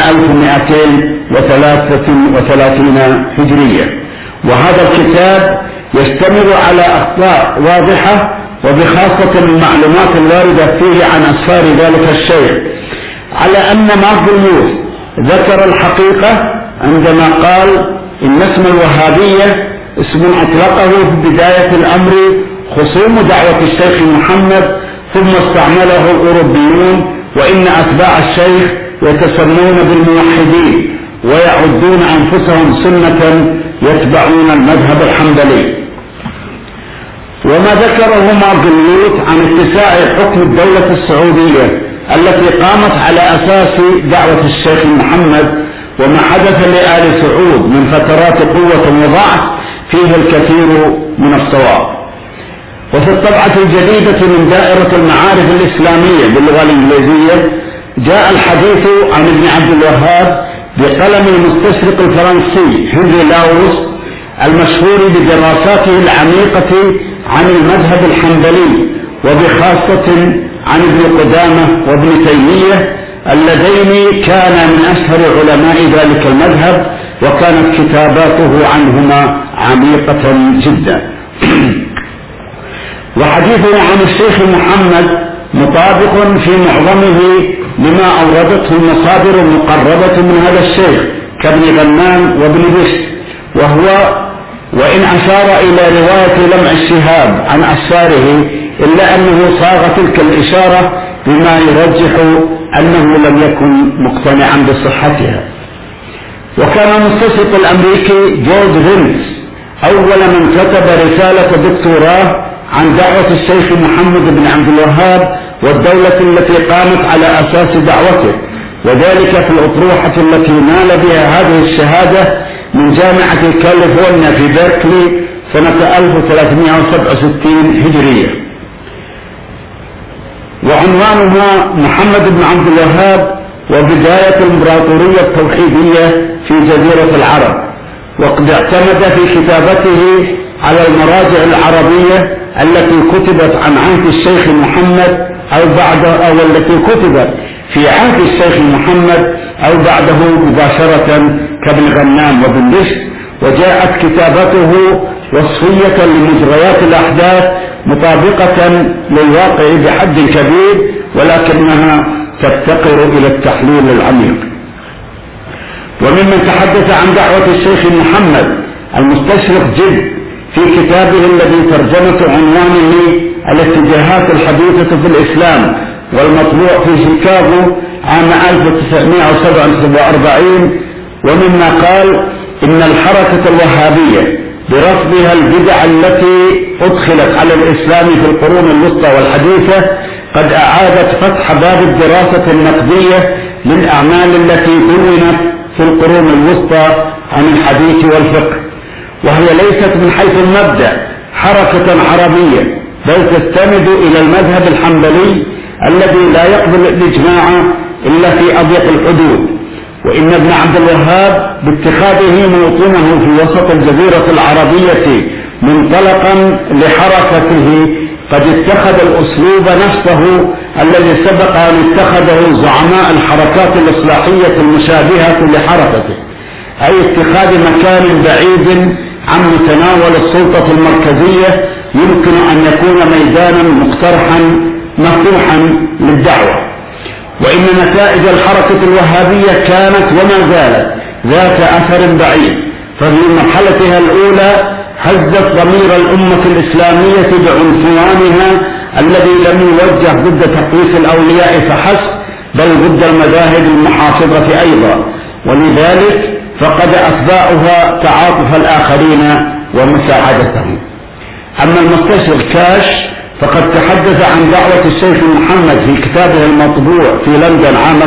Speaker 1: 1233 هجرية. وهذا الكتاب يشتمل على أخطاء واضحة، وبخاصة المعلومات الواردة فيه عن أسفار ذلك الشيخ، على أن مارغليوس ذكر الحقيقة عندما قال إن اسم الوهابية اسم أطلقه في بداية الأمر خصوم دعوة الشيخ محمد، ثم استعمله الأوروبيون، وإن أتباع الشيخ يتسمون بالموحدين ويعدون أنفسهم سنة يتبعون المذهب الحنبلي. وما ذكره مارغليوس عن اتساع حكم الدولة السعودية التي قامت على أساس دعوة الشيخ محمد، وما حدث لآل سعود من فترات قوة وضعف فيه الكثير من الصواب. وفي الطبعة الجديدة من دائرة المعارف الإسلامية باللغة الإنجليزية جاء الحديث عن ابن عبد الوهاب بقلم المستشرق الفرنسي هنري لاوس المشهور بدراساته العميقة عن المذهب الحنبلي، وبخاصة عن ابن قدامة وابن تيمية اللذين كان من أشهر علماء ذلك المذهب، وكانت كتاباته عنهما عميقة جدا. وحديثنا عن الشيخ محمد مطابق في معظمه لما أوردته المصادر المقربة من هذا الشيخ كابن غنام وابن بشر، وإن أشار إلى رواية لمع الشهاب عن أسفاره إلا أنه صاغ تلك الإشارة بما يرجح أنه لم يكن مقتنعا بصحتها. وكان المستشرق الأمريكي جورج فينس أول من كتب رسالة دكتوراه عن دعوة الشيخ محمد بن عبد الوهاب والدولة التي قامت على أساس دعوته، وذلك في الأطروحة التي نال بها هذه الشهادة من جامعة كاليفورنيا في بيركلي سنة 1367 هجرية. وعنوانها محمد بن عبد الوهاب وبداية الإمبراطورية التوحيدية في جزيرة العرب. وقد اعتمد في كتابته على المراجع العربية التي كتبت عن عهد الشيخ محمد أو التي كتبت في عهد الشيخ محمد أو بعده مباشرة كابن غنام وابن بشر. وجاءت كتابته وصفية لمجريات الأحداث مطابقة للواقع بحد كبير، ولكنها تفتقر إلى التحليل العميق. وممن تحدث عن دعوة الشيخ محمد المستشرق جد في كتابه الذي ترجمة عنوانه الاتجاهات الحديثة في الإسلام والمطبوع في شيكاغو عام 1947، ومما قال إن الحركة الوهابية برفضها البدع التي أدخلت على الإسلام في القرون الوسطى والحديثة قد أعادت فتح باب الدراسة النقدية للأعمال التي دونت في القرون الوسطى عن الحديث والفقه، وهي ليست من حيث المبدأ حركة عربية، بل تستند إلى المذهب الحنبلي الذي لا يقبل الإجماع إلا في أضيق الحدود. وإن ابن عبد الوهاب باتخاذه موطنه في وسط الجزيرة العربية منطلقا لحركته قد اتخذ الأسلوب نفسه الذي سبق أن اتخذه زعماء الحركات الإصلاحية المشابهة لحركته، أي اتخاذ مكان بعيد عن متناول السلطة المركزية يمكن أن يكون ميدانا مقترحا مفتوحا للدعوة. وإن نتائج الحركة الوهابية كانت وما زالت ذات أثر بعيد، ففي مرحلتها الأولى هزت ضمير الأمة الإسلامية بعنفوانها الذي لم يوجه ضد تقديس الأولياء فحسب، بل ضد المذاهب المحافظة أيضا، ولذلك فقد أتباعها تعاطف الآخرين ومساعدتهم. أما المستشرق كاش فقد تحدث عن دعوة الشيخ محمد في كتابه المطبوع في لندن عام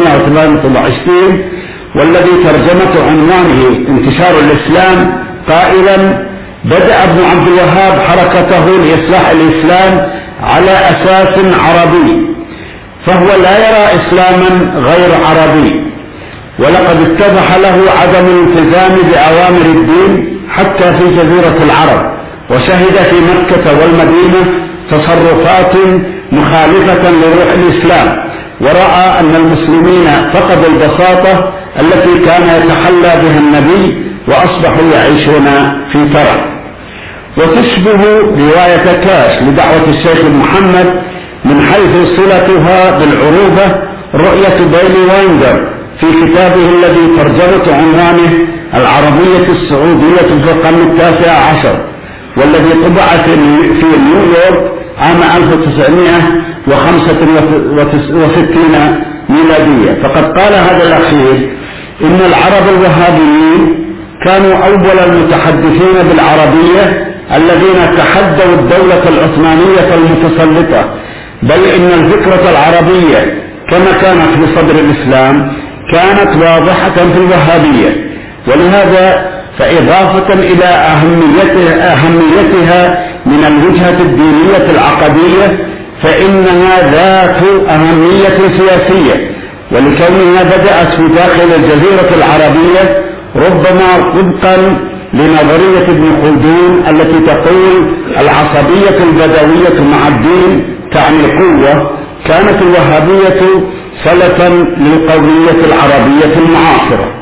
Speaker 1: 1928 والذي ترجمة عنوانه انتشار الإسلام قائلا: بدأ ابن عبد الوهاب حركته لإصلاح الإسلام على أساس عربي، فهو لا يرى إسلاما غير عربي، ولقد اتضح له عدم الالتزام بأوامر الدين حتى في جزيرة العرب، وشهد في مكة والمدينة تصرفات مخالفة لروح الإسلام، ورأى أن المسلمين فقدوا البساطة التي كان يتحلى بها النبي وأصبحوا يعيشون في ترع. وتشبه رواية كاش لدعوة الشيخ محمد من حيث صلتها بالعروبة رؤية بيلي وايندر في كتابه الذي ترجمة عنوانه العربية السعودية في القرن 19، والذي طبع في نيويورك عام 1965 ميلادية. فقد قال هذا الأخير إن العرب الوهابيين كانوا أول المتحدثين بالعربية الذين تحدوا الدولة العثمانية المتسلطة، بل إن الفكرة العربية كما كانت في صدر الإسلام كانت واضحة في الوهابية. ولهذا فإضافة إلى أهميتها من الوجهة الدينية العقدية فإنها ذات أهمية سياسية، ولكونها بدأت في داخل الجزيرة العربية ربما طبقا لنظرية ابن خلدون التي تقول العصبية البدوية مع الدين تعني القوة، كانت الوهابية صلة للقومية العربية المعاصرة.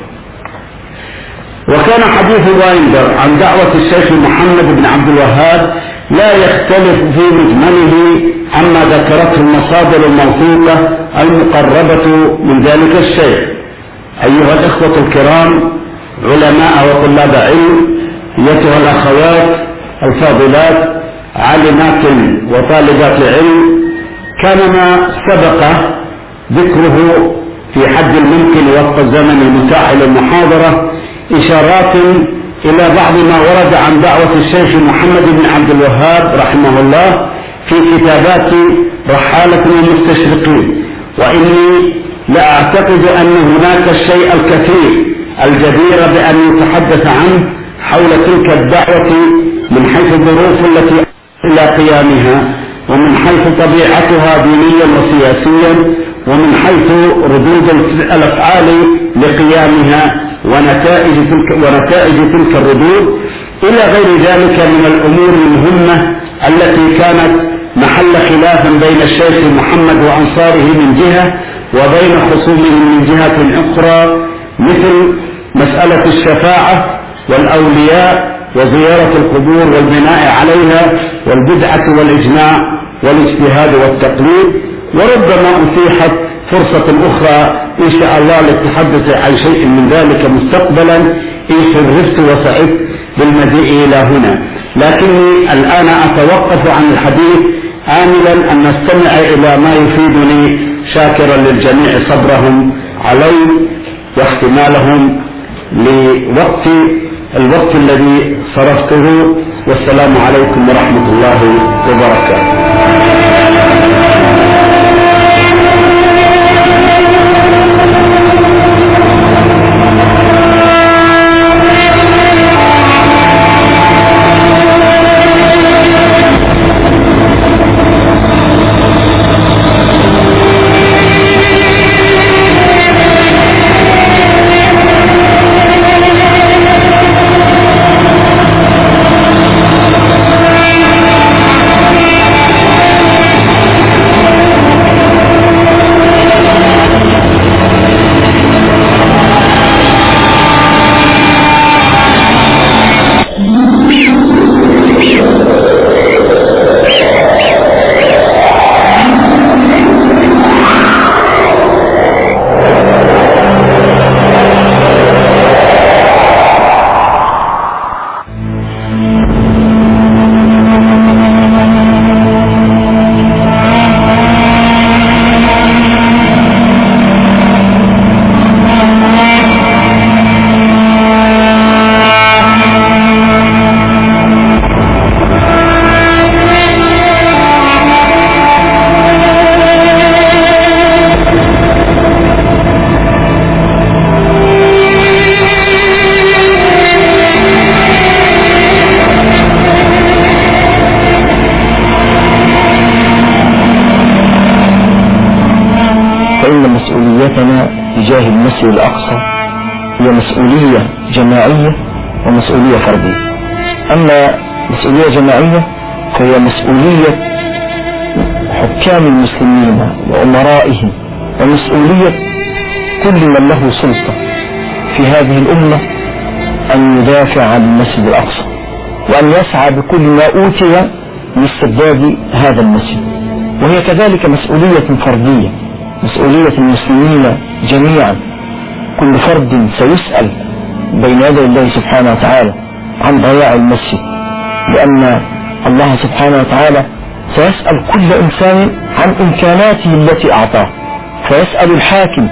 Speaker 1: وكان حديث وايندر عن دعوة الشيخ محمد بن عبد الوهاب لا يختلف في مجمله عما ذكرته المصادر الموثوقة المقربة من ذلك الشيخ. أيها الإخوة الكرام، علماء وطلاب علم، أيتها الأخوات الفاضلات، عالمات وطالبات علم، كان ما سبق ذكره في حد الممكن وفق الزمن المتاح للمحاضرة إشارات إلى بعض ما ورد عن دعوة الشيخ محمد بن عبد الوهاب رحمه الله في كتابات رحالة المستشرقين، وإني لا أعتقد أن هناك الشيء الكثير الجدير بأن يتحدث عنه حول تلك الدعوة من حيث الظروف التي إلى قيامها، ومن حيث طبيعتها دينيا وسياسيا، ومن حيث ردود الأفعال لقيامها ونتائج تلك الردود إلى غير ذلك من الأمور المهمة التي كانت محل خلاف بين الشيخ محمد وأنصاره من جهة وبين خصومهم من جهة أخرى، مثل مسألة الشفاعة والأولياء وزيارة القبور والبناء عليها والبدعة والإجماع والاجتهاد والتقليد. وربما أتيحت فرصة أخرى إن شاء الله للتحدث عن شيء من ذلك مستقبلا إن شرفت وسعدت بالمجيء إلى هنا، لكني الآن أتوقف عن الحديث آملا أن نستمع إلى ما يفيدني، شاكرا للجميع صبرهم علي واحتمالهم الوقت الذي صرفته. والسلام عليكم ورحمة الله وبركاته.
Speaker 3: تجاه المسجد الأقصى هي مسؤولية جماعية ومسؤولية فردية. أما مسؤولية جماعية فهي مسؤولية حكام المسلمين وأمرائهم ومسؤولية كل من له سلطة في هذه الأمة أن يدافع عن المسجد الأقصى وأن يسعى بكل ما أوتي لاستبداد هذا المسجد. وهي كذلك مسؤولية فردية، مسؤولية المسلمين جميعا. كل فرد سيسأل بين يدي الله سبحانه وتعالى عن ضياع المسجد، لأن الله سبحانه وتعالى سيسأل كل إنسان عن إمكاناته التي أعطاه، فيسأل الحاكم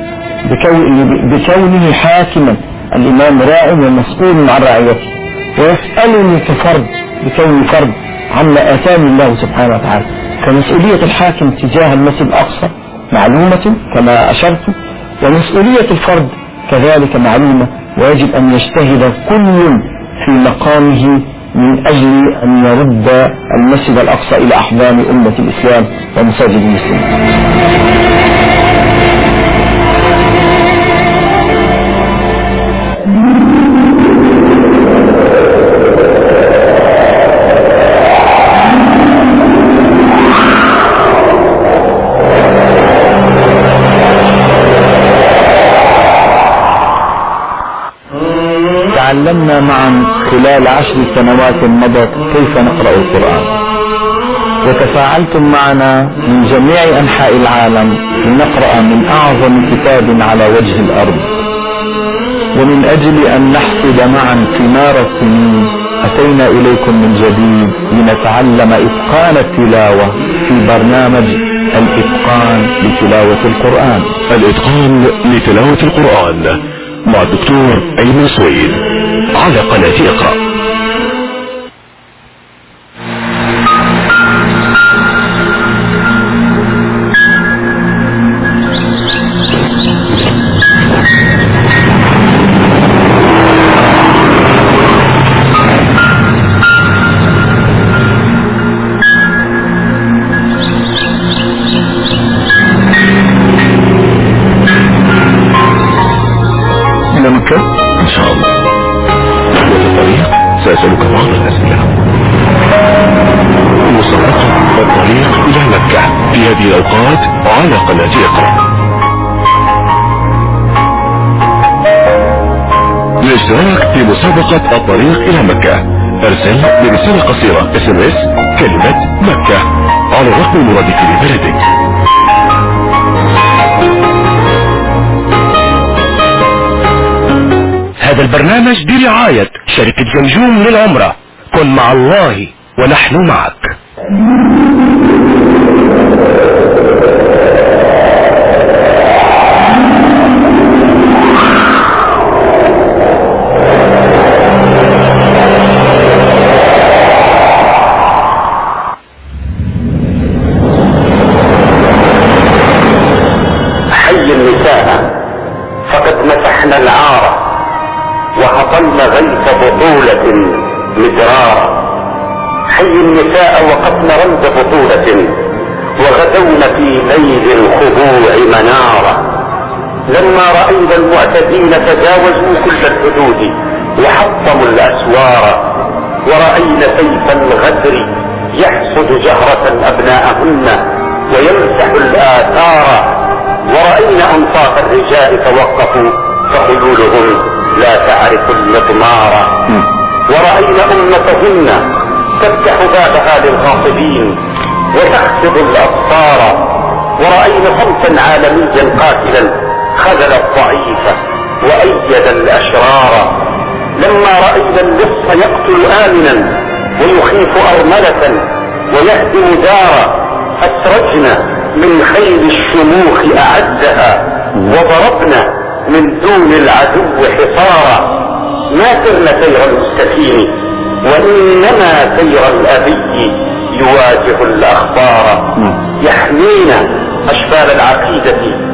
Speaker 3: بكونه حاكما، الإمام راع ومسؤول عن رعيته، ويسألني كفرد بكوني فرد عما آتاني الله سبحانه وتعالى. فمسؤولية الحاكم تجاه المسجد الأقصى معلومة كما أشرت، ومسؤولية الفرد كذلك معلومة، ويجب أن يجتهد كل في مقامه من أجل أن يرد المسجد الأقصى إلى أحضان أمة الإسلام ومساجد المسلمين. تعلمنا معا خلال 10 سنوات مضت كيف نقرأ القرآن، وتفاعلتم معنا من جميع أنحاء العالم لنقرأ من أعظم كتاب على وجه الأرض. ومن أجل أن نحصد معا ثمار السنين أتينا إليكم من جديد لنتعلم إتقان التلاوة في برنامج الإتقان لتلاوة القرآن.
Speaker 2: الإتقان لتلاوة القرآن مع الدكتور أيمن سويد على قناة اقرأ. سأسألك بعض الأسئلة. مسابقة الطريق إلى مكة في هذه الأوقات على قناة اقرأ. الاشتراك في مسابقة الطريق إلى مكة، ارسل برسالة قصيرة SMS كلمة مكة على الرقم المرادف لبلدك.
Speaker 4: هذا البرنامج برعاية شركة جمجوم للعمرة. كن مع الله ونحن معك.
Speaker 1: حي النساء فقد مسحنا العار وهطلنا غيث بطولة مدرارا. حي النساء وقفنا رمز بطولة وغدونا في ليل الخضوع منارا. لما رأينا المعتدين تجاوزوا كل الحدود وحطموا الأسوار، ورأينا سيف الغدر يحصد جهرة أبناءهن ويمسح الآثار، ورأينا أنطاق الرجال توقفوا فخيولهم لا تعرف المضمار، ورأينا أمتهن تفتح بابها للغاصبين وتخفض الأبصار، ورأينا صمتا عالميا قاتلا خذل الضعيف وأيد الأشرار. لما رأينا اللص يقتل آمنا ويخيف أرملة ويهدم دارا، أسرجنا من خيل الشموخ أعزها وضربنا من دون العدو حصارا. ما سرنا سير المستكين وإنما سير الأبي يواجه الأخبار. يحمينا أشبال العقيدة